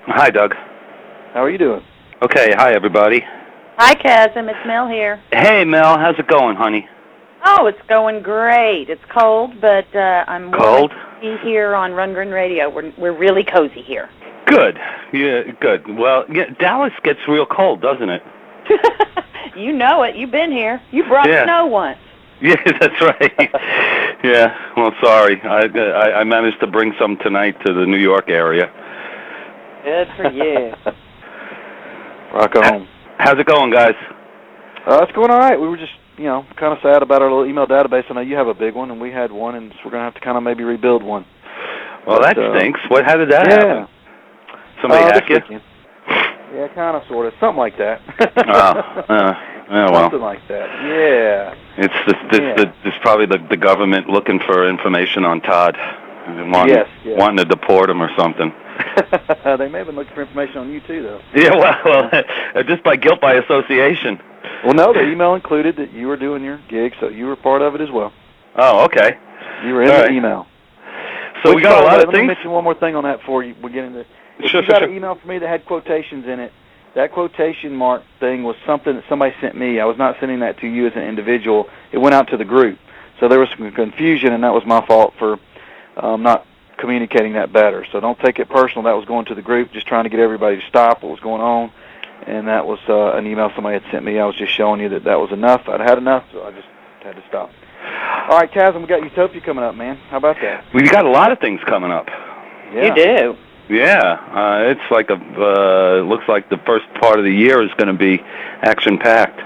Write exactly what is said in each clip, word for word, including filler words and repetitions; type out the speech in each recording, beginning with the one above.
Hi, Doug. How are you doing? Okay, hi, everybody. Hi, Chasm. It's Mel here. Hey, Mel. How's it going, honey? Oh, it's going great. It's cold, but uh, I'm cold. Be here on Rundgren Radio. We're we're really cozy here. Good. Yeah, good. Well, yeah, Dallas gets real cold, doesn't it? You know it. You've been here. You brought yeah. snow once. Yeah, that's right. Yeah. Well, sorry. I, I I managed to bring some tonight to the New York area. Good for you. Rock on. How's it going, guys? Uh, it's going all right. We were just, you know, kind of sad about our little email database. I know you have a big one, and we had one, and so we're going to have to kind of maybe rebuild one. Well, but, that uh, stinks. What? How did that yeah. happen? Somebody uh, hack you? Weekend. Yeah, kind of, sort of. Something like that. oh, uh, oh, well. Something like that, yeah. It's, this, this, yeah. the, it's probably the, the government looking for information on Todd. Wanting, yes, yes. wanting to deport him or something. They may have been looking for information on you, too, though. Yeah, well, well just by guilt by association. Well, no, the email included that you were doing your gig, so you were part of it as well. Oh, okay. You were in All the right. email. So Which, we got a lot way, of let things. Let me mention one more thing on that before you, we get into. If Sure, you sure, got sure. an email from me that had quotations in it. That quotation mark thing was something that somebody sent me. I was not sending that to you as an individual. It went out to the group. So there was some confusion, and that was my fault for um, not communicating that better. So don't take it personal. That was going to the group, just trying to get everybody to stop what was going on. And that was uh, an email somebody had sent me. I was just showing you that that was enough. I'd had enough, so I just had to stop. All right, Chasm, we got Utopia coming up, man. How about that? We got a lot of things coming up. Yeah. You do. Yeah, uh, it's like a. Uh, looks like the first part of the year is going to be action-packed.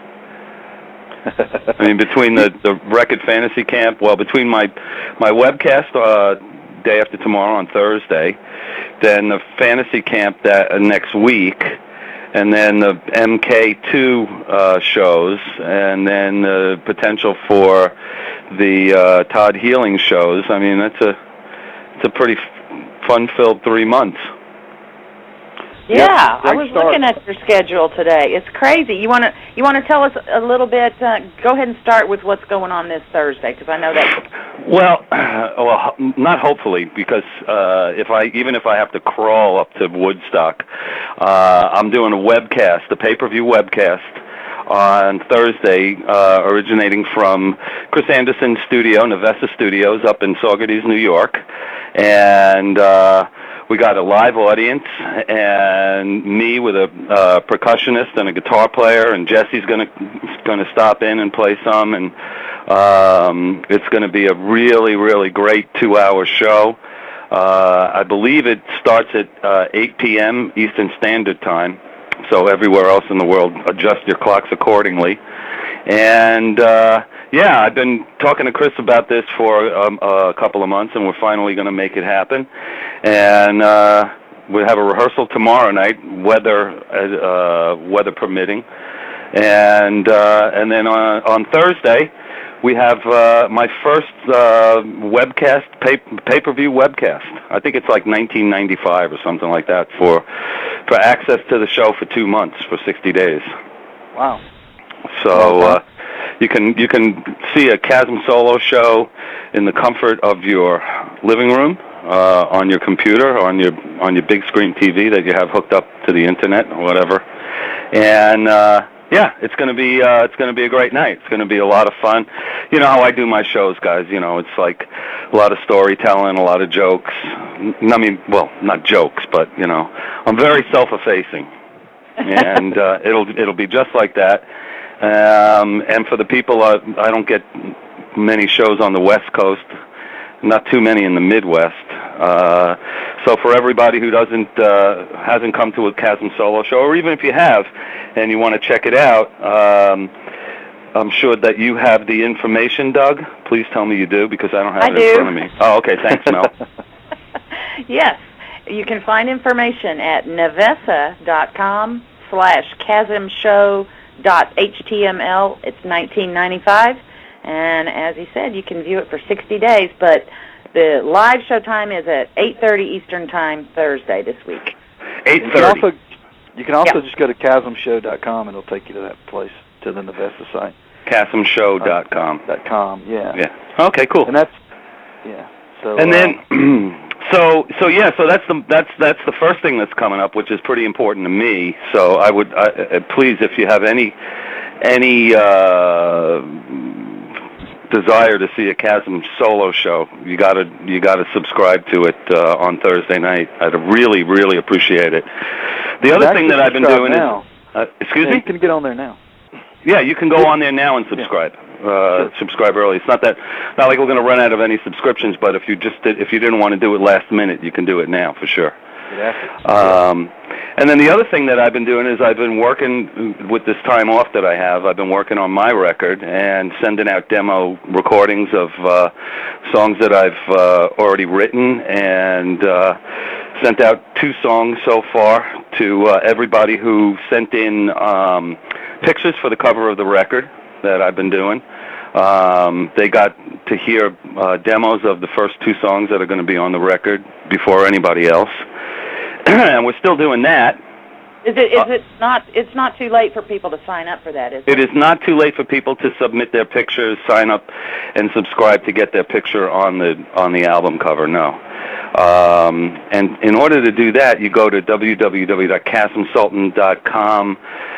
I mean, between the the Record Fantasy Camp, well, between my my webcast uh, day after tomorrow on Thursday, then the Fantasy Camp that uh, next week, and then the M K two uh, shows, and then the potential for the uh, Todd Healing shows. I mean, that's a it's a pretty fun-filled three months. Yeah, Yep, I was start. looking at your schedule today. It's crazy. You want to you want to tell us a little bit? Uh, go ahead and start with what's going on this Thursday, because I know that. Well, uh, well, not hopefully, because uh, if I even if I have to crawl up to Woodstock, uh, I'm doing a webcast, a pay-per-view webcast on Thursday, uh, originating from Chris Anderson's studio, Navessa Studios, up in Saugerties, New York, and uh, we got a live audience, and me with a uh, percussionist and a guitar player, and Jesse's gonna gonna stop in and play some, and um, it's gonna be a really, really great two-hour show. Uh, I believe it starts at uh, eight p.m. Eastern Standard Time. So everywhere else in the world, adjust your clocks accordingly. And, uh, yeah, I've been talking to Chris about this for um, a couple of months, and we're finally going to make it happen. And uh, we have a rehearsal tomorrow night, weather uh, weather permitting. And uh, and then on, on Thursday, we have uh, my first uh, webcast, pay, pay-per-view webcast. I think it's like nineteen ninety-five or something like that for for access to the show for two months, for sixty days. Wow. So uh, you can you can see a Chasm solo show in the comfort of your living room, uh, on your computer, on your on your big screen T V that you have hooked up to the internet or whatever, and. Uh, Yeah, it's gonna be uh, it's gonna be a great night. It's gonna be a lot of fun. You know how I do my shows, guys. You know, it's like a lot of storytelling, a lot of jokes. I mean, well, not jokes, but you know, I'm very self-effacing, and uh, it'll it'll be just like that. Um, and for the people, uh, I don't get many shows on the West Coast. Not too many in the Midwest. Uh, so for everybody who doesn't uh, hasn't come to a Chasm solo show, or even if you have and you want to check it out, um, I'm sure that you have the information, Doug. Please tell me you do, because I don't have I it do. in front of me. Oh, okay. Thanks, Mel. Yes, you can find information at navessa.com slash chasmshow.html. It's nineteen ninety-five. And as he said, you can view it for sixty days, but the live show time is at eight thirty Eastern Time Thursday this week. eight You can thirty. also, you can also Yep. just go to chasm show dot com, and it'll take you to that place, to the Navessa site. chasm show dot com. Dot com, yeah. Yeah. Okay, cool. And that's, yeah. So. And then, uh, So, so yeah, so that's the that's that's the first thing that's coming up, which is pretty important to me. So, I would I, uh, please, if you have any any uh, desire to see a Chasm solo show, you gotta you gotta subscribe to it uh, on Thursday night. I'd really really appreciate it. The other thing that I've been doing now. is, uh, excuse yeah, me. You can get on there now. Yeah, you can go on there now and subscribe. Uh, Sure. Subscribe early. It's not that, not like we're going to run out of any subscriptions. But if you just did, if you didn't want to do it last minute, you can do it now for sure. Yeah. Um, and then the other thing that I've been doing is I've been working with this time off that I have. I've been working on my record and sending out demo recordings of uh, songs that I've uh, already written, and uh, sent out two songs so far to uh, everybody who sent in um, pictures for the cover of the record that I've been doing. Um, they got to hear uh, demos of the first two songs that are going to be on the record before anybody else. And we're still doing that. Is it is Uh, it not? It's not too late for people to sign up for that, is it? It is not too late for people to submit their pictures, sign up, and subscribe to get their picture on the on the album cover. No. Um, and in order to do that, you go to w w w dot chasm sultan dot com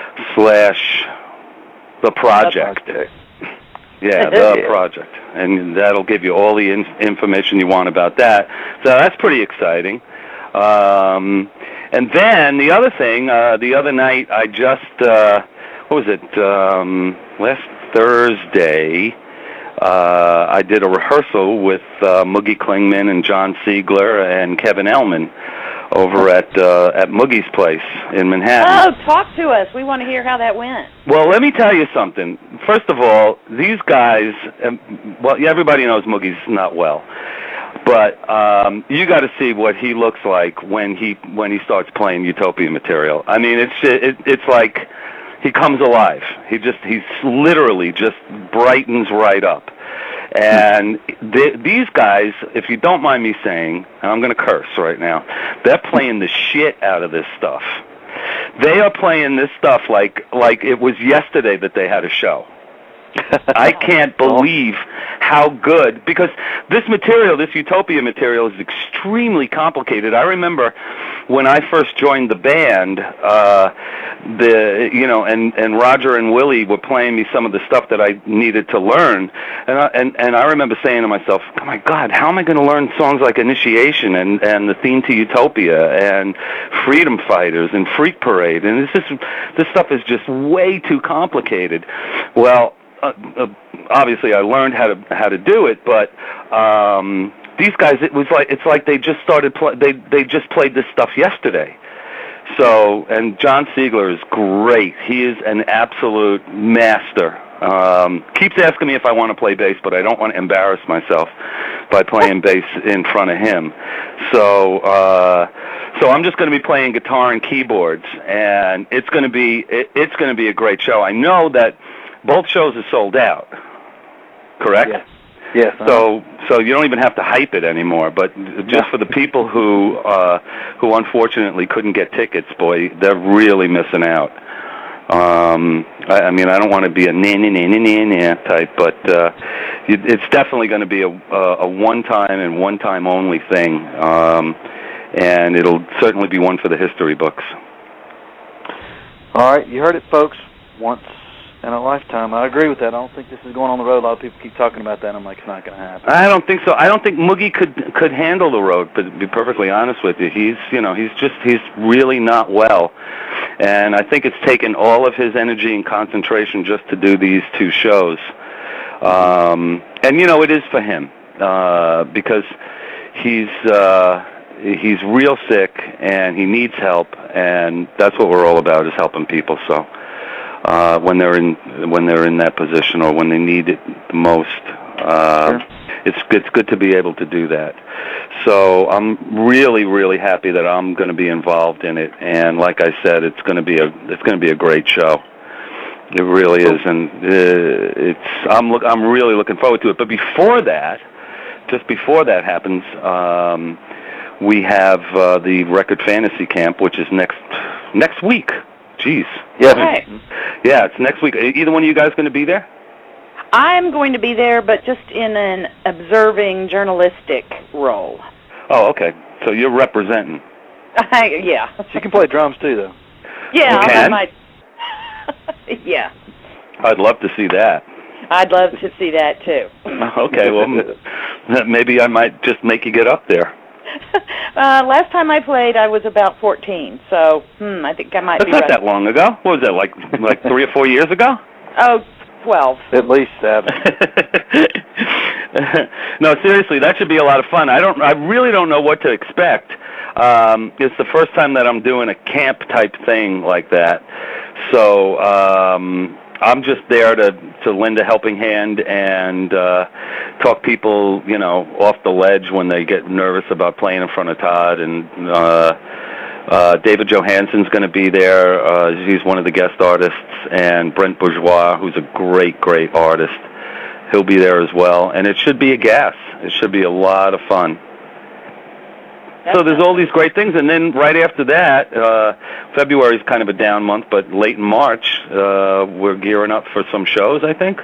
slash the project. Yeah, the Yeah. project, and that'll give you all the in- information you want about that. So that's pretty exciting. Um, and then the other thing, uh, the other night I just, uh, what was it, um, last Thursday, uh, I did a rehearsal with uh, Moogie Klingman and John Siegler and Kevin Elman over at uh, at Moogie's place in Manhattan. Oh, talk to us. We want to hear how that went. Well, let me tell you something. First of all, these guys, um, well, everybody knows Moogie's not well. But um, you got to see what he looks like when he when he starts playing Utopia material. I mean, it's it, it's like he comes alive. He just he's literally just brightens right up. And th- these guys, if you don't mind me saying, and I'm going to curse right now, they're playing the shit out of this stuff. They are playing this stuff like like it was yesterday that they had a show. I can't believe how good, because this material, this Utopia material, is extremely complicated. I remember when I first joined the band, uh, the you know, and, and Roger and Willie were playing me some of the stuff that I needed to learn, and I, and and I remember saying to myself, "Oh my God, how am I going to learn songs like Initiation and and the theme to Utopia and Freedom Fighters and Freak Parade?" And this is this stuff is just way too complicated. Well. Uh, uh, obviously, I learned how to how to do it, but um, these guys, it was like it's like they just started. Pl- they they just played this stuff yesterday. So, and John Siegler is great. He is an absolute master. Um, keeps asking me if I want to play bass, but I don't want to embarrass myself by playing bass in front of him. So, uh, so I'm just going to be playing guitar and keyboards, and it's going to be it, it's going to be a great show. I know that. Both shows are sold out, correct? Yes. Yes. Uh-huh. So, so you don't even have to hype it anymore. But just Yeah. for the people who, uh, who unfortunately couldn't get tickets, boy, they're really missing out. Um, I, I mean, I don't want to be a na na na na na na type, but uh, it, it's definitely going to be a, a, a one-time and one-time only thing, um, and it'll certainly be one for the history books. All right, you heard it, folks. Once in a lifetime. I agree with that. I don't think this is going on the road. A lot of people keep talking about that, and I'm like, it's not going to happen. I don't think so. I don't think Moogie could could handle the road. But to be perfectly honest with you, he's you know he's just he's really not well, and I think it's taken all of his energy and concentration just to do these two shows. Um, and you know it is for him uh, because he's uh, he's real sick and he needs help, and that's what we're all about, is helping people. So. Uh, when they're in when they're in that position or when they need it the most, uh, Sure. it's it's good to be able to do that. So I'm really really happy that I'm going to be involved in it, and like I said, it's going to be a it's going to be a great show. It really is, and uh, it's I'm look I'm really looking forward to it. But before that, just before that happens, um, we have uh, the Record Fantasy Camp, which is next next week. Jeez. Yes. Right. Yeah, it's next week. Either one of you guys going to be there? I'm going to be there, but just in an observing journalistic role. Oh, okay. So you're representing. I, yeah. She can play drums too, though. Yeah, You I can? might. Yeah, I'd love to see that. I'd love to see that too. Okay, well, m- maybe I might just make you get up there. uh, last time I played, I was about fourteen, so hmm, I think I might That's be not right. that long ago. What was that, like like three or four years ago? Oh, twelve. At least seven. No, seriously, that should be a lot of fun. I don't. I really don't know what to expect. Um, it's the first time that I'm doing a camp type thing like that, so um, I'm just there to to lend a helping hand and uh, talk people, you know, off the ledge when they get nervous about playing in front of Todd. And uh, uh, David Johansen's going to be there. Uh, he's one of the guest artists, and Brent Bourgeois, who's a great, great artist. He'll be there as well, and it should be a gas. It should be a lot of fun. So there's all these great things, and then right after that, uh, February is kind of a down month, but late in March, uh, we're gearing up for some shows, I think.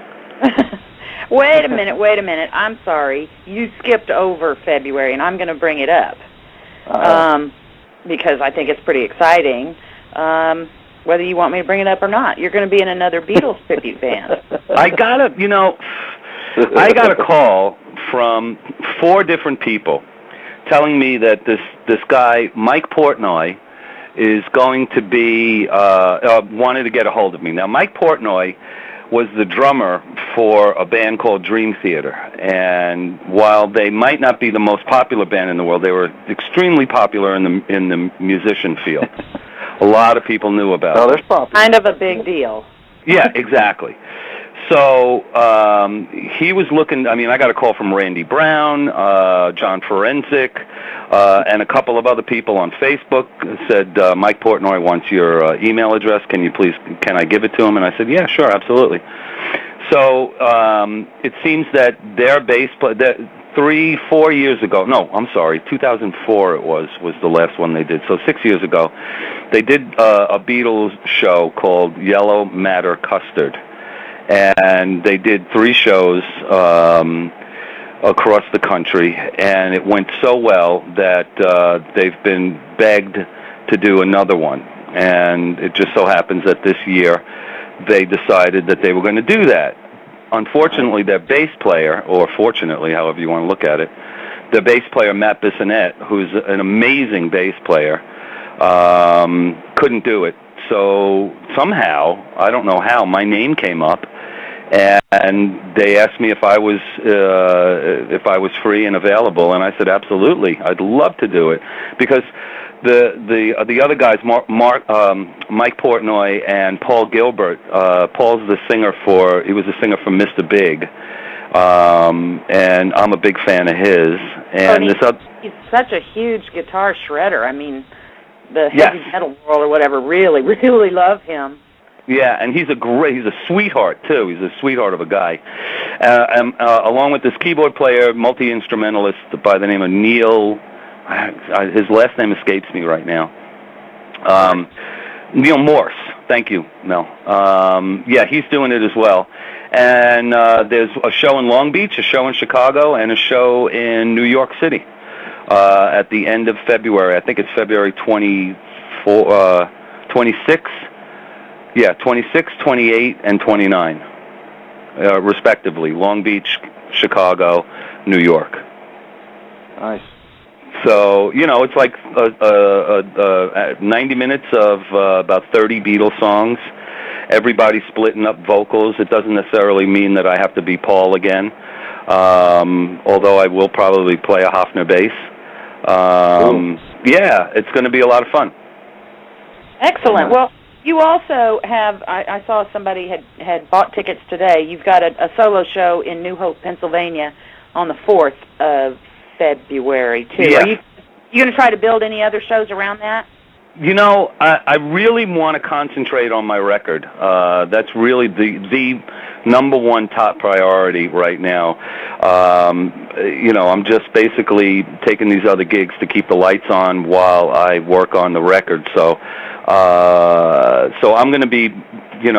Wait a minute, wait a minute. I'm sorry. You skipped over February, and I'm going to bring it up um, because I think it's pretty exciting. Um, whether you want me to bring it up or not, you're going to be in another Beatles tribute band. I got a, you know, I got a call from four different people telling me that this this guy, Mike Portnoy, is going to be, uh, uh, wanted to get a hold of me. Now, Mike Portnoy was the drummer for a band called Dream Theater, and while they might not be the most popular band in the world, they were extremely popular in the in the musician field. A lot of people knew about Oh, it. there's popular. Kind of a big deal. Yeah, exactly. So um, he was looking, I mean, I got a call from Randy Brown, uh, John Forensic, uh, and a couple of other people on Facebook said, uh, Mike Portnoy wants your uh, email address. Can you please, can I give it to him? And I said, yeah, sure, absolutely. So um, it seems that their bass play, that three, four years ago, no, I'm sorry, two thousand four it was, was the last one they did. So six years ago, they did uh, a Beatles show called Yellow Matter Custard. And they did three shows um, across the country, and it went so well that uh, they've been begged to do another one. And it just so happens that this year they decided that they were going to do that. Unfortunately, their bass player, or fortunately, however you want to look at it, their bass player, Matt Bissonette, who's an amazing bass player, um, couldn't do it. So somehow, I don't know how, my name came up, and they asked me if I was uh, if I was free and available, and I said absolutely, I'd love to do it, because the the uh, the other guys, Mark, Mark um, Mike Portnoy and Paul Gilbert. Uh, Paul's the singer for he was the singer for Mister Big, um, and I'm a big fan of his. And oh, this other, he's such a huge guitar shredder. I mean, the Yes. heavy metal world or whatever really, really love him. Yeah, and he's a great, he's a sweetheart, too. He's a sweetheart of a guy. Uh, and, uh, along with this keyboard player, multi-instrumentalist by the name of Neil, uh, his last name escapes me right now. Um, Neil Morse. Thank you, Mel. Um, yeah, he's doing it as well. And uh, there's a show in Long Beach, a show in Chicago, and a show in New York City uh, at the end of February. I think it's February twenty-four, uh, twenty-sixth. Yeah, twenty-six, twenty-eight, and twenty-nine, uh, respectively. Long Beach, Chicago, New York. Nice. So, you know, it's like uh, uh, uh, ninety minutes of uh, about thirty Beatles songs. Everybody splitting up vocals. It doesn't necessarily mean that I have to be Paul again, um, although I will probably play a Hofner bass. Um, yeah, it's going to be a lot of fun. Excellent. Well, you also have, I, I saw somebody had, had bought tickets today. You've got a, a solo show in New Hope, Pennsylvania on the fourth of February, too. Yeah. Are you, you going to try to build any other shows around that? You know, I, I really want to concentrate on my record. Uh, that's really the the number one top priority right now. Um, you know, I'm just basically taking these other gigs to keep the lights on while I work on the record. So, uh, so I'm going to be, you know,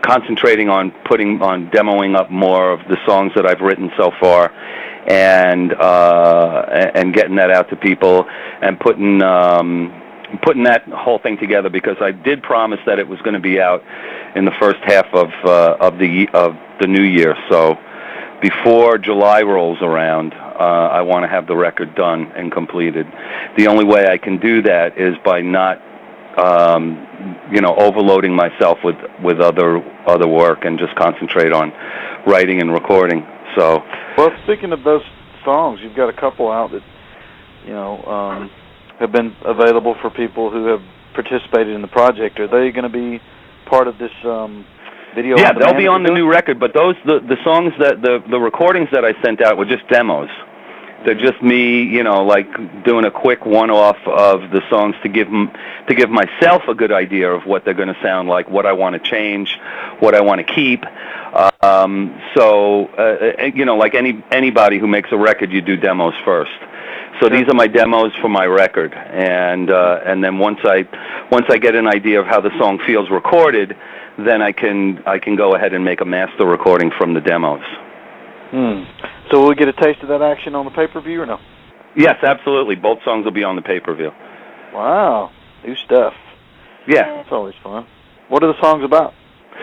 concentrating on putting on demoing up more of the songs that I've written so far, and uh, and getting that out to people, and putting um, putting that whole thing together, because I did promise that it was going to be out in the first half of uh, of the of the new year. So before July rolls around, uh, I want to have the record done and completed. The only way I can do that is by not Um, you know, overloading myself with with other other work, and just concentrate on writing and recording. So, well, speaking of those songs, you've got a couple out that you know um, have been available for people who have participated in the project. Are they going to be part of this um, video? Yeah, on they'll be that on the new record. But those the the songs that the the recordings that I sent out were just demos. They're just me, you know, like doing a quick one-off of the songs to give m- to give myself a good idea of what they're going to sound like, what I want to change, what I want to keep. Um, so, uh, you know, like any anybody who makes a record, you do demos first. So these are my demos for my record, and uh, and then once I once I get an idea of how the song feels recorded, then I can I can go ahead and make a master recording from the demos. Hmm. So will we get a taste of that action on the pay-per-view or no? Yes, absolutely. Both songs will be on the pay-per-view. Wow. New stuff. Yeah. That's always fun. What are the songs about?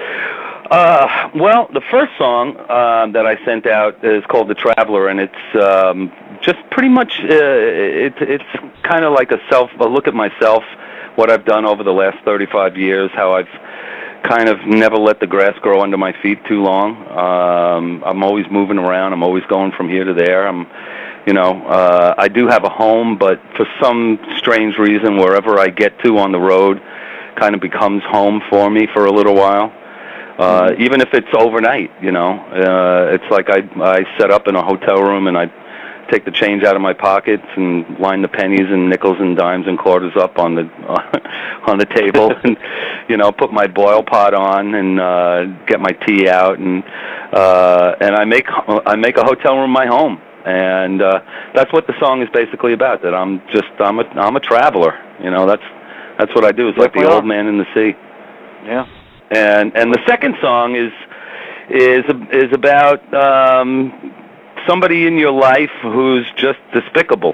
Uh, well, the first song uh, that I sent out is called The Traveler, and it's um, just pretty much, uh, it, it's kind of like a self, a look at myself, what I've done over the last thirty-five years, how I've kind of never let the grass grow under my feet too long. Um, I'm always moving around. I'm always going from here to there. I'm, you know, uh, I do have a home, but for some strange reason, wherever I get to on the road kind of becomes home for me for a little while. Uh, mm-hmm. Even if it's overnight, you know, uh, it's like I, I set up in a hotel room and I take the change out of my pockets and line the pennies and nickels and dimes and quarters up on the on the table, and you know, put my boil pot on and uh, get my tea out, and uh, and I make I make a hotel room my home, and uh, that's what the song is basically about. That I'm just I'm a I'm a traveler, you know. That's that's what I do. It's like the old man in the sea. Yeah. And and the second song is is is about um, somebody in your life who's just despicable,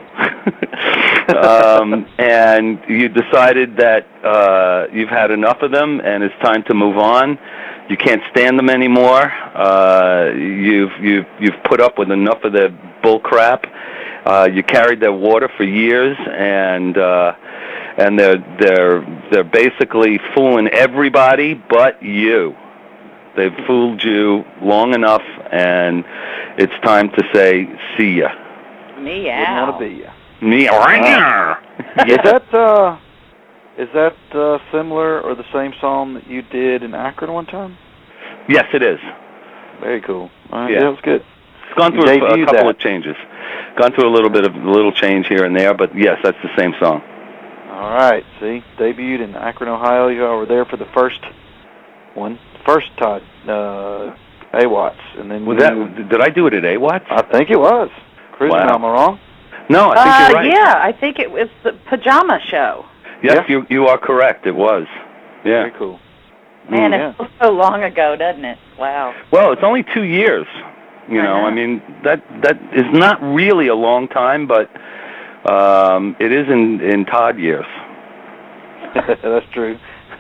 um, and you decided that uh, you've had enough of them and it's time to move on. You can't stand them anymore. Uh, you've you've you've put up with enough of their bull crap. Uh, you carried their water for years, and uh, and they're they're they're basically fooling everybody but you. They've fooled you long enough, and it's time to say, see ya. Meow. Wouldn't want to be ya. Meow. Is that, uh, is that uh, similar or the same song that you did in Akron one time? Yes, it is. Very cool. All right, yeah. yeah, it was good. It's gone through a, a couple that. of changes. Gone through a little bit of a little change here and there, but yes, that's the same song. All right, see, debuted in Akron, Ohio. You all were there for the first one. First Todd uh, A Watts, and then was that? Did I do it at A Watts? I think it was. Cruising, wow. am I wrong? No, I think uh, you're right. Yeah, I think it was the pajama show. Yes, yeah. you you are correct. It was. Yeah. Very cool. Man, mm, it feels so long ago, doesn't it? Wow. Well, it's only two years. You know, know, I mean that that is not really a long time, but um, it is in in Todd years. That's true.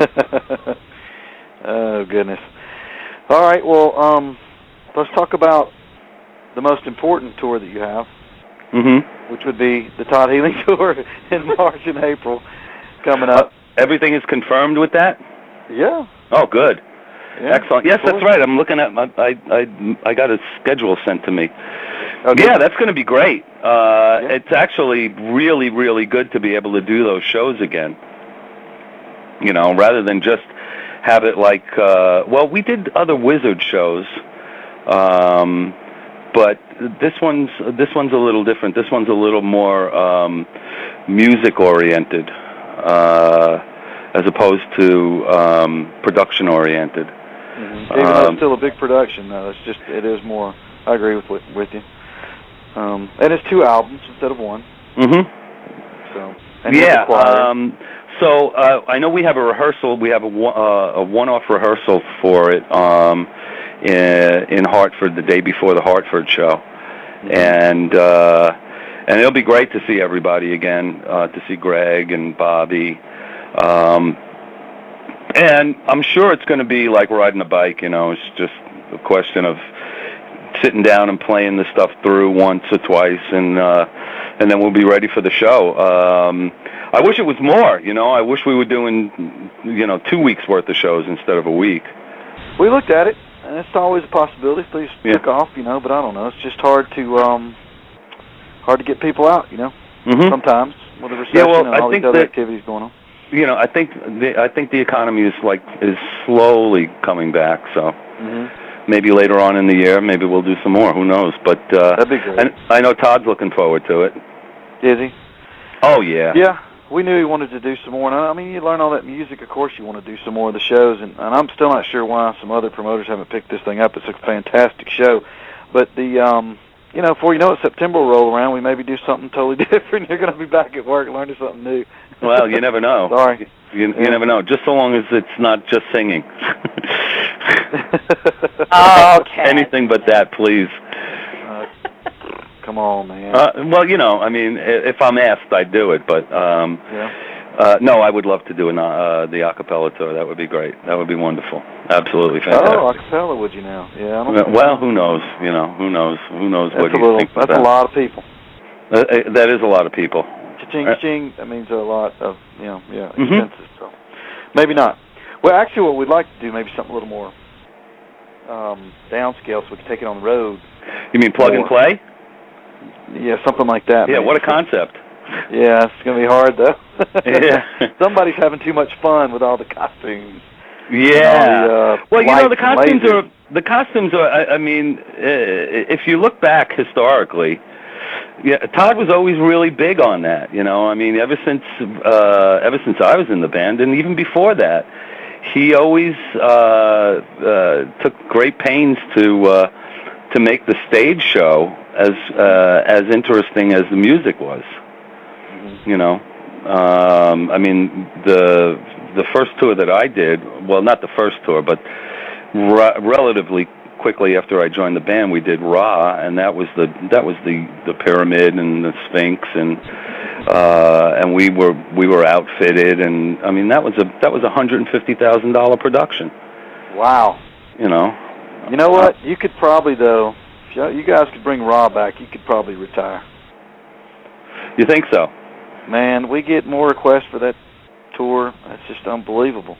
Oh, goodness. All right, well, um, let's talk about the most important tour that you have, mm-hmm. which would be the Todd Healing Tour in March and April coming up. Uh, everything is confirmed with that? Yeah. Oh, good. Yeah, excellent. Yes, that's right. I'm looking at my, I, I, I got a schedule sent to me. Okay. Yeah, that's going to be great. Uh, yeah. It's actually really, really good to be able to do those shows again. You know, rather than just have it like, uh, well, we did other Wizard shows, um, but this one's this one's a little different. This one's a little more um, music oriented, uh, as opposed to um, production oriented. Mm-hmm. Even though it's still a big production, though, it's just it is more. I agree with with you. Um, and it's two albums instead of one. Mm-hmm. So and yeah. Um, So uh, I know we have a rehearsal. We have a, one- uh, a one-off rehearsal for it um, in, in Hartford the day before the Hartford show, and uh, and it'll be great to see everybody again. Uh, to see Greg and Bobby, um, and I'm sure it's going to be like riding a bike. You know, it's just a question of sitting down and playing the stuff through once or twice, and uh, and then we'll be ready for the show. Um, I wish it was more, you know. I wish we were doing, you know, two weeks worth of shows instead of a week. We looked at it, and it's always a possibility if things Yeah. took off, you know. But I don't know. It's just hard to um, hard to get people out, you know. Mm-hmm. Sometimes with the recession Yeah, well, and I all think these other that- activities going on. You know, I think the I think the economy is like is slowly coming back. So Mm-hmm. maybe later on in the year, maybe we'll do some more. Who knows? But uh, That'd be great. and I know Todd's looking forward to it. Is he? Oh yeah. Yeah, we knew he wanted to do some more. And I mean, you learn all that music, of course you want to do some more of the shows, and, and I'm still not sure why some other promoters haven't picked this thing up. It's a fantastic show. But the, um, you know, before you know it, September will roll around, we maybe do something totally different. You're going to be back at work learning something new. Well, you never know. Sorry. You, you Yeah. never know. Just so long as it's not just singing. Okay. Anything but that, please. Uh, come on, man. Uh, well, you know, I mean, i- if I'm asked, I'd do it. But um, yeah. uh, no, I would love to do an, uh, the a cappella tour. That would be great. That would be wonderful. Absolutely fantastic. Oh, acapella, would you now? Yeah. I don't think- Well, who knows? You know, who knows? Who knows that's what a he little. thinks That's about. a lot of people. Uh, uh, that is a lot of people. Cha-ching, Uh, cha-ching. That means a lot of, you know, yeah, Mhm. expenses. So maybe not. Well, actually, what we'd like to do, maybe something a little more um, downscale, so we can take it on the road. You mean plug and More. play? Yeah, something like that. Yeah. maybe. What a concept. Yeah, it's gonna be hard though. Yeah. Somebody's having too much fun with all the costumes. Yeah. All the, uh, well, you know, lights the and costumes lasers. are the costumes are. I, I mean, uh, if you look back historically, yeah, Todd was always really big on that. You know, I mean, ever since uh, ever since I was in the band, and even before that, he always uh, uh, took great pains to uh, to make the stage show as uh, as interesting as the music was. Mhm. You know, um, I mean the the first tour that I did, well, not the first tour, but re- relatively quickly after I joined the band, we did Ra, and that was the that was the, the pyramid and the Sphinx, and uh, and we were we were outfitted, and I mean that was a that was a hundred and fifty thousand dollar production. Wow. You know. You know what? You could probably though. If you- you guys could bring Raw back, you could probably retire. You think so? Man, we get more requests for that tour. That's just unbelievable.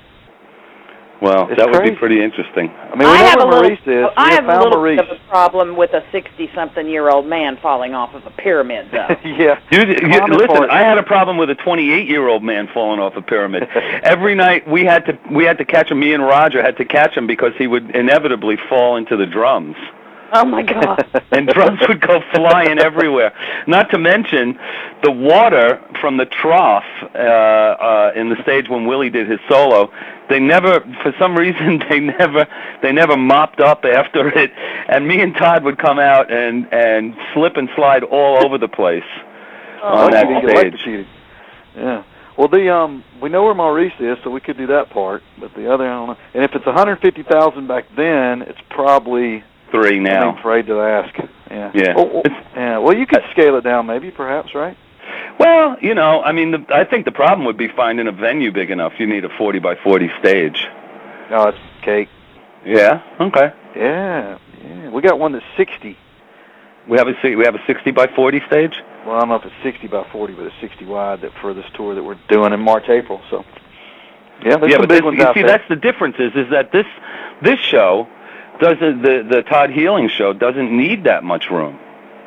Well, It's that would crazy. be pretty interesting. I mean, we I know have a where little, Maurice is. I We have a found little Maurice. bit of a problem with a sixty-something-year-old man falling off of a pyramid, though. Yeah. You, you, Common listen, part. I had a problem with a twenty-eight-year-old man falling off a pyramid. Every night we had to we had to catch him. Me and Roger had to catch him because he would inevitably fall into the drums, Oh my God! and drums would go flying everywhere. Not to mention the water from the trough uh, uh, in the stage when Willie did his solo. They never, for some reason, they never they never mopped up after it, and me and Todd would come out and and slip and slide all over the place Oh, on that Lucky you didn't get stage. electrocuted. Yeah. Well, the um, we know where Maurice is, so we could do that part. But the other, I don't know. And if it's one hundred fifty thousand back then, it's probably. Three I'm now. afraid to ask. Yeah. Yeah. Oh, oh, It's- yeah. Well, you could scale it down, maybe, perhaps, right? Well, you know, I mean, the, I think the problem would be finding a venue big enough. You need a forty by forty stage. No, it's cake. Yeah. Okay. Yeah. Yeah. We got one that's sixty. We have a si- we have a sixty by forty stage. Well, I don't know if it's sixty by forty, but it's sixty wide that for this tour that we're doing in March, April. So. Yeah, there's yeah, some but big this, ones you out see, there. that's the difference. Is is that this this show doesn't the the Todd Healing show doesn't need that much room.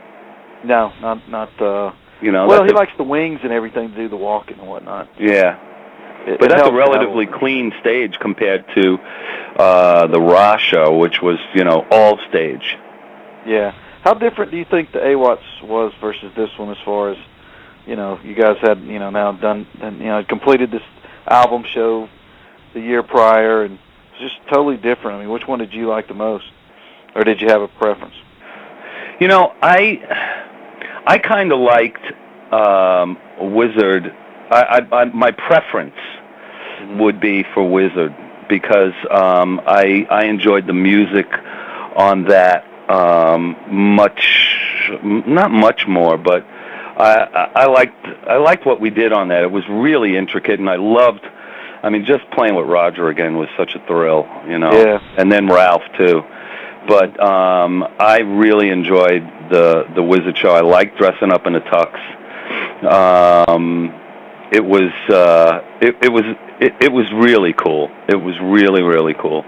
No, not not. uh You know. Well, that's he a- likes the wings and everything to do the walking and whatnot. Yeah. It, But it that's a helps out relatively little bit. clean stage compared to uh, the Ra show, which was, you know, all stage. Yeah. How different do you think the A W A Ts was versus this one, as far as, you know, you guys had, you know, now done, and, you know, completed this album show the year prior, and it's just totally different. I mean, which one did you like the most, or did you have a preference? You know, I I kind of liked um, Wizard I, I, I my preference would be for Wizard because um, I I enjoyed the music on that um, much, not much more, but I, I, I liked I liked what we did on that. It was really intricate, and I loved. I mean, just playing with Roger again was such a thrill, you know. Yeah. And then Ralph too. But um, I really enjoyed the the Wizard show. I liked dressing up in a tux. Um, it was uh, it, it was it, it was really cool. It was really really cool.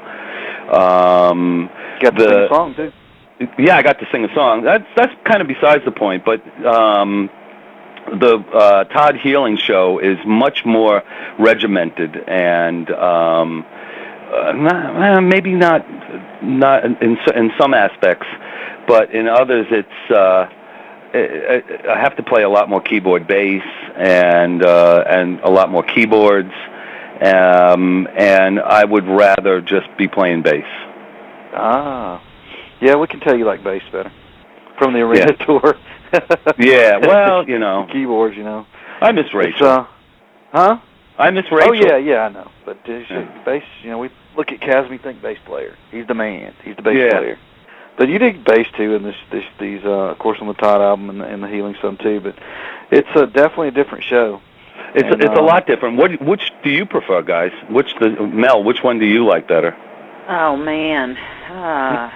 Um, Got to the, sing a song too. Yeah, I got to sing a song. That's that's kind of besides the point. But um, the uh, Todd Healing show is much more regimented and um, uh, not, maybe not not in in some aspects, but in others it's. Uh, I have to play a lot more keyboard bass and uh, and a lot more keyboards, um, and I would rather just be playing bass. Ah, yeah, we can tell you like bass better from the arena yeah. tour. Yeah, well, you know, keyboards, you know. I miss Rachel. Uh, huh? I miss Rachel. Oh yeah, yeah, I know. But uh, Yeah. bass, you know, we look at Kaz, we think bass player. He's the man. He's the bass Yeah. player. But you dig bass too, in this, this, these, uh, of course, on the Todd album and the, and the Healing some too. But it's uh, definitely a different show. It's And, it's a um, lot different. What which do you prefer, guys? Which the Mel? Which one do you like better? Oh man, uh,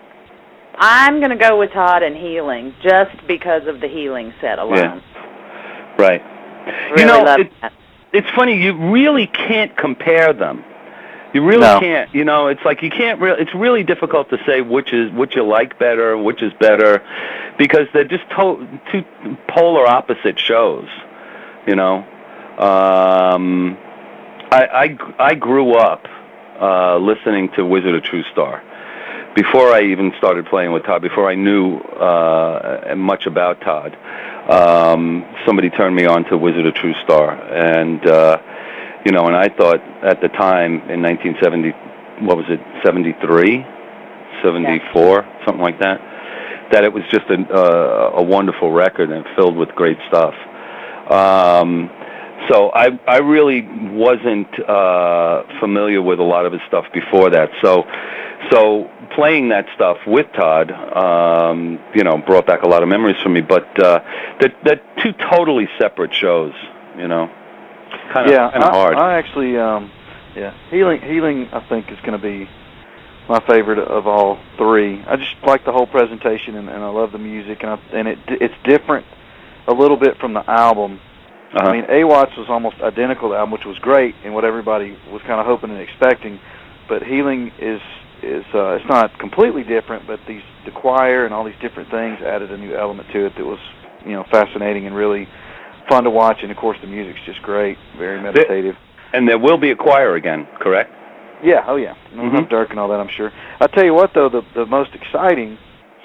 I'm gonna go with Todd and Healing just because of the Healing set alone. Yeah. Right. Really you know, love it, that. it's funny. You really can't compare them. You really No. can't. You know, it's like you can't really. It's really difficult to say which is which you like better, which is better, because they're just to, two polar opposite shows. You know, um, I, I I grew up uh, listening to Wizard of True Star before I even started playing with Todd. Before I knew uh, much about Todd, um, somebody turned me on to Wizard of True Star, and. Uh, You know, and I thought at the time in nineteen seventy, what was it, seventy-three, seventy-four, yeah. something like that, that it was just a, uh, a wonderful record and filled with great stuff. Um, so I I really wasn't uh, familiar with a lot of his stuff before that. So so playing that stuff with Todd, um, you know, brought back a lot of memories for me. But uh, they're, they're two totally separate shows, you know. Kind of, yeah, kind of I, hard. I actually, um, yeah, healing, healing. I think is going to be my favorite of all three. I just like the whole presentation, and, and I love the music, and I, and it it's different a little bit from the album. Uh-huh. I mean, AWATS was almost identical to the album, which was great, and what everybody was kind of hoping and expecting. But healing is is uh, it's not completely different, but these the choir and all these different things added a new element to it that was, you know, fascinating and really fun to watch, and of course the music's just great, very meditative. And there will be a choir again, correct? Yeah, oh yeah. We'll Mm-hmm. have Dirk and all that, I'm sure. I'll tell you what, though, the the most exciting,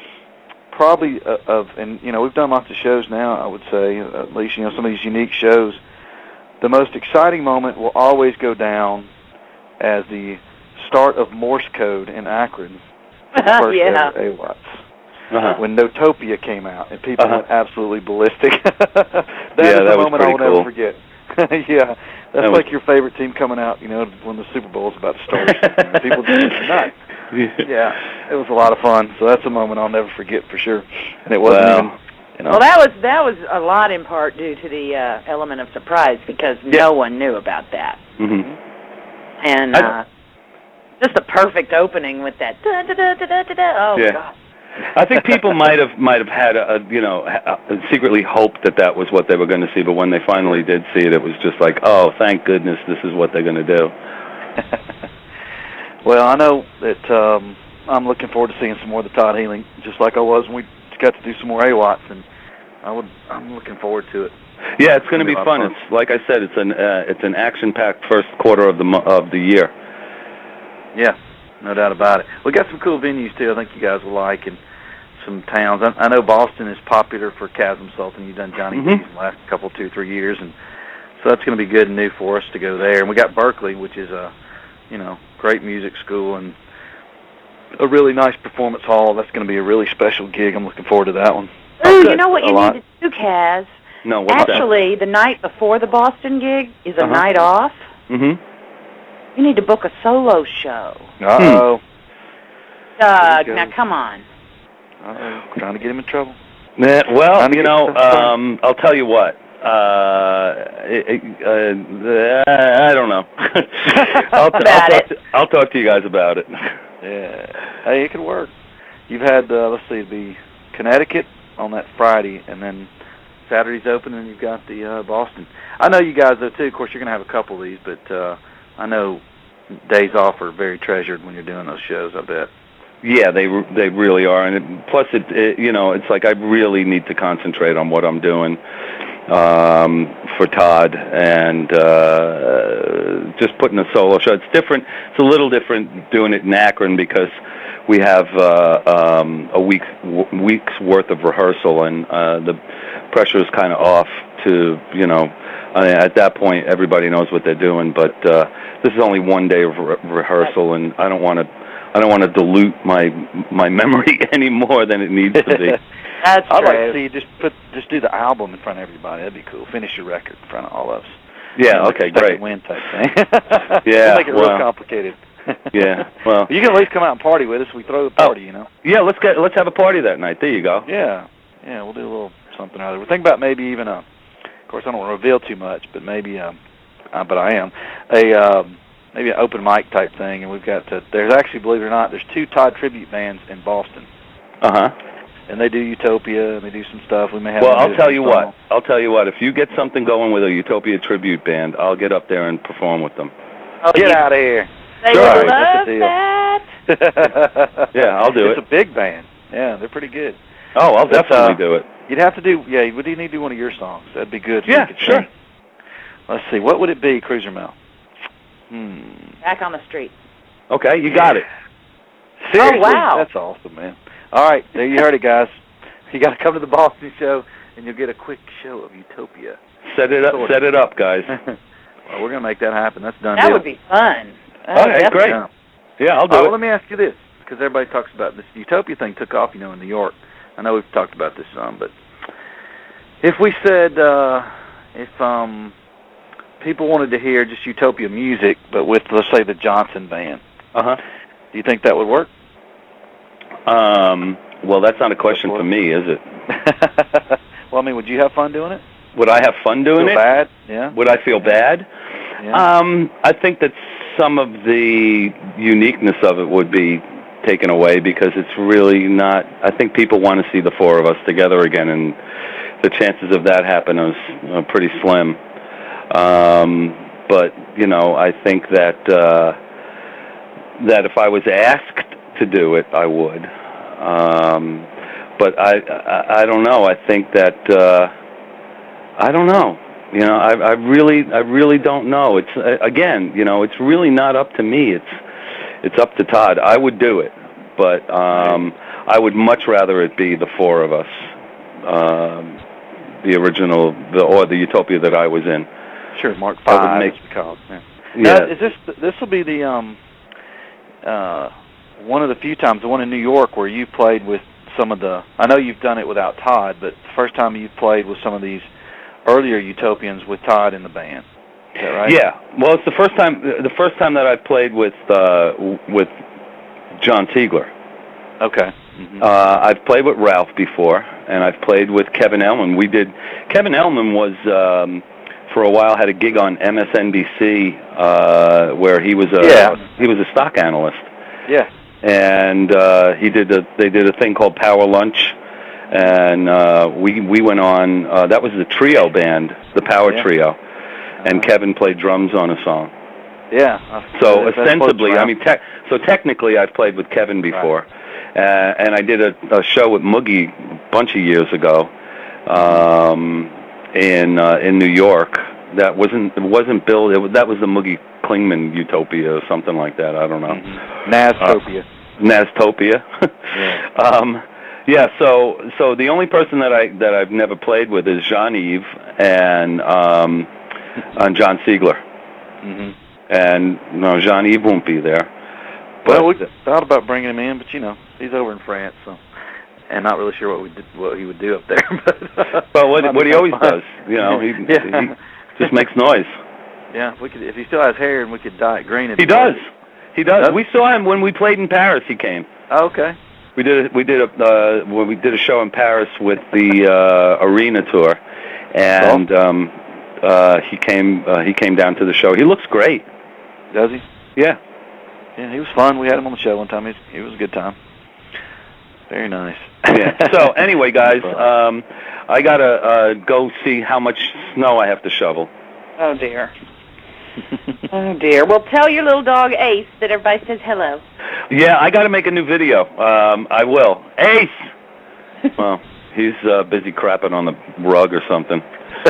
probably uh, of, and you know, we've done lots of shows now, I would say, at least, you know, some of these unique shows. The most exciting moment will always go down as the start of Morse code in Akron, for the first Yeah. ever AWATS. Uh-huh. When Notopia came out, and people Uh-huh. went absolutely ballistic. that Yeah, is that a was moment I will pretty never cool. forget. Yeah, that's That was- like your favorite team coming out, you know, when the Super Bowl is about to start. People just went nuts. Yeah, it was a lot of fun. So that's a moment I'll never forget for sure. And it wasn't Wow. even, you know. Well, that was that was a lot in part due to the uh, element of surprise because Yeah. no one knew about that, hmm and I- uh, just a perfect opening with that. Da, da, da, da, da, da, da. Oh Yeah. God. I think people might have might have had a, a you know ha- secretly hoped that that was what they were going to see, but when they finally did see it, it was just like, oh, thank goodness, this is what they're going to do. Well, I know that um, I'm looking forward to seeing some more of the Todd Healing, just like I was when we got to do some more AWATS, and I would I'm looking forward to it. Yeah, it's going to be a lot of fun. fun. It's like I said, it's an uh, it's an action-packed first quarter of the mo- of the year. Yeah, no doubt about it. We got some cool venues too. I think you guys will like, and some towns. I, I know Boston is popular for Chasm Sultan. You've done Johnny Mhm. D's in the last couple, two, three years, and so that's going to be good and new for us to go there. And we got Berkeley, which is a, you know, great music school and a really nice performance hall. That's going to be a really special gig. I'm looking forward to that one. Ooh, good. you know what A you lot. need to do, Kaz? No, what's Actually, the night before the Boston gig is a Uh-huh. night off. that? Mm-hmm. You need to book a solo show. Uh-oh. Doug, There you now go. come on. Uh-oh. Trying to get him in trouble. Nah, well, Trying to you get know, stuff done. um, I'll tell you what. Uh, it, it, uh, I don't know. I'll, I'll, About talk it. to, I'll talk to you guys about it. Yeah. Hey, it could work. You've had, uh, let's see, it'd be Connecticut on that Friday, and then Saturday's open, and you've got the uh, Boston. I know you guys, though, too. Of course, you're going to have a couple of these, but uh, I know days off are very treasured when you're doing those shows, I bet. Yeah, they they really are, and it, plus it, it you know it's like I really need to concentrate on what I'm doing um, for Todd, and uh, just putting a solo show. It's different. It's a little different doing it in Akron because we have uh, um, a week w- week's worth of rehearsal, and uh, the pressure is kind of off to you know. I mean, at that point, everybody knows what they're doing, but uh, this is only one day of re- rehearsal, and I don't want to. I don't want to dilute my my memory any more than it needs to be. That's I'd true. like to see you just put just do the album in front of everybody. That'd be cool. Finish your record in front of all of us. Yeah. Like Okay. a second Great. win type thing. Yeah, We'll make it well, real complicated. Yeah. Well. You can at least come out and party with us. We throw the party, you know. Yeah. Let's get let's have a party that night. There you go. Yeah. Yeah. We'll do a little something or other. We're thinking about maybe even a. Of course, I don't want to reveal too much, but maybe um, uh, but I am a. Um, Maybe an open mic type thing, and we've got to, there's actually, believe it or not, there's two Todd tribute bands in Boston, Uh huh. and they do Utopia, and they do some stuff. We may have. Well, them I'll do tell some you song. what. I'll tell you what. If you get something going with a Utopia tribute band, I'll get up there and perform with them. Oh, Get you- out of here. They Sure. would That's love the deal. that. Yeah, I'll do it's it. It's a big band. Yeah, they're pretty good. Oh, I'll That's, definitely uh, do it. You'd have to do. Yeah, would you need to do one of your songs? That'd be good. so Yeah, you could sure. sing. Let's see. What would it be, Cruiser Mel? Hmm. Back on the street. Okay, you got it. Seriously? wow. That's awesome, man. All right, there you heard it, guys. You got to come to the Boston show, and you'll get a quick show of Utopia. Set it up. Set it up, guys. Well, we're gonna make that happen. That's done. That deal. would be fun. That Okay, would definitely- great. Yeah. Yeah, I'll Oh, do well, it. let me ask you this, because everybody talks about this Utopia thing took off, you know, in New York. I know we've talked about this some, but if we said uh, if um, people wanted to hear just Utopia music, but with, let's say, the Johnson Band, Uh huh. do you think that would work? Um. Well, that's not a question for me, is it? Well, I mean, would you have fun doing it? Would I have fun doing Feel it? bad? Yeah. Would I feel bad? Yeah. Um, I think that some of the uniqueness of it would be taken away because it's really not. I think people want to see the four of us together again, and the chances of that happening is uh, pretty slim. Um, but you know, I think that uh, that if I was asked to do it, I would. Um, but I, I, I don't know. I think that uh, I don't know. You know, I, I really, I really don't know. It's uh, again, you know, it's really not up to me. It's, it's up to Todd. I would do it, but um, I would much rather it be the four of us, um, the original, the or the Utopia that I was in. Sure, Mark That would Five. make- It's called. Yeah. Yeah. Now, is this this will be the um uh one of the few times, the one in New York where you played with some of the. I know you've done it without Todd, but the first time you've played with some of these earlier Utopians with Todd in the band. Is that right? Yeah. Well, it's the first time. The first time that I played with uh, with John Ziegler. Okay. Mm-hmm. Uh, I've played with Ralph before, and I've played with Kevin Ellman. We did. Kevin Ellman was um, for a while had a gig on M S N B C uh, where he was a Yeah. he was a stock analyst, Yeah. and uh, he did a they did a thing called Power Lunch, and uh, we we went on. Uh, that was the trio band, the Power Yeah. Trio, and Kevin played drums on a song. Yeah. So That's ostensibly, close, I mean, te- so technically, I've played with Kevin before, uh, and I did a, a show with Moogie a bunch of years ago um, in uh, in New York. That wasn't it wasn't Bill. It was, that was the Moogie Klingman Utopia or something like that. I don't know. Mm-hmm. Naztopia. Uh, Naztopia. Yeah. um, yeah. So so the only person that I that I've never played with is Jean-Yves and um, and John Ziegler. Mm-hmm. And no, Jean-Yves won't be there. But Well, we thought about bringing him in, but you know he's over in France, so and not really sure what we did, what he would do up there. But well, what what he always fun. does, you know, he, yeah. he just makes noise. Yeah, if we could, if he still has hair and we could dye it green. He does. He does. Does? We saw him when we played in Paris. He came. Oh, okay. We did a, we did a uh, when we did a show in Paris with the uh, Arena tour, and Oh. um, uh, he came uh, he came down to the show. He looks great. Does he? Yeah. Yeah, he was fun. We had him on the show one time. He was, he was a good time. Very nice. Yeah. So anyway, guys, um, I gotta uh, go see how much snow I have to shovel. Oh dear. Oh dear. Well, tell your little dog Ace that everybody says hello. Yeah, I gotta make a new video. Um, I will. Ace. Well, he's uh, busy crapping on the rug or something.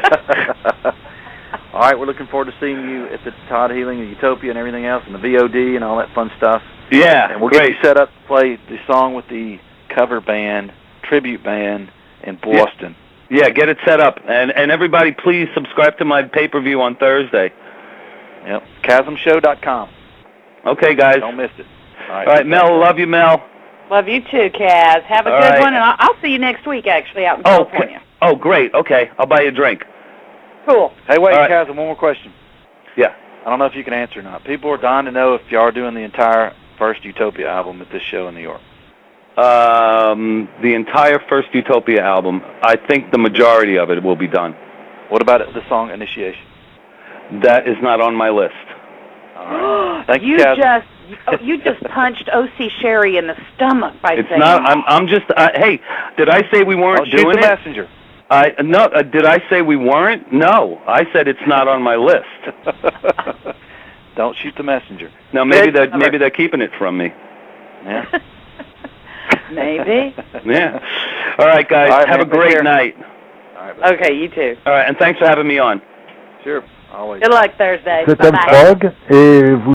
All right, we're looking forward to seeing you at the Todd Healing and Utopia and everything else, and the V O D and all that fun stuff. Yeah, And we'll great. get you set up to play the song with the cover band, tribute band in Boston. Yeah, get it set up, and and everybody, please subscribe to my pay-per-view on Thursday. Yep. chasm show dot com. Okay, guys. Don't miss it. All right, All right, Mel. Love you, Mel. Love you too, Kaz. Have a All good right. one, and I'll, I'll see you next week, actually, out in Oh, California. oh, great. Okay, I'll buy you a drink. Cool. Hey, wait, All right. Kaz, one more question. Yeah. I don't know if you can answer or not. People are dying to know if you are doing the entire first Utopia album at this show in New York. Um, the entire first Utopia album, I think the majority of it will be done. What about the song Initiation? That is not on my list. All right. Thank you, you Kaz. just oh, you just punched O C Sherry in the stomach by It's saying not. I'm. I'm just. Uh, hey, did I say we weren't Oh, shoot doing the it? messenger. I no. Uh, did I say we weren't? No. I said it's not on my list. Don't shoot the messenger. Now maybe Good they're cover. maybe they're keeping it from me. Yeah. Maybe. Yeah. All right, guys. All right, have man, a great take care. night. All right. Okay, you too. All right, and thanks for having me on. Sure. Always. Good luck Thursday. C'est un Bye-bye. prog et vous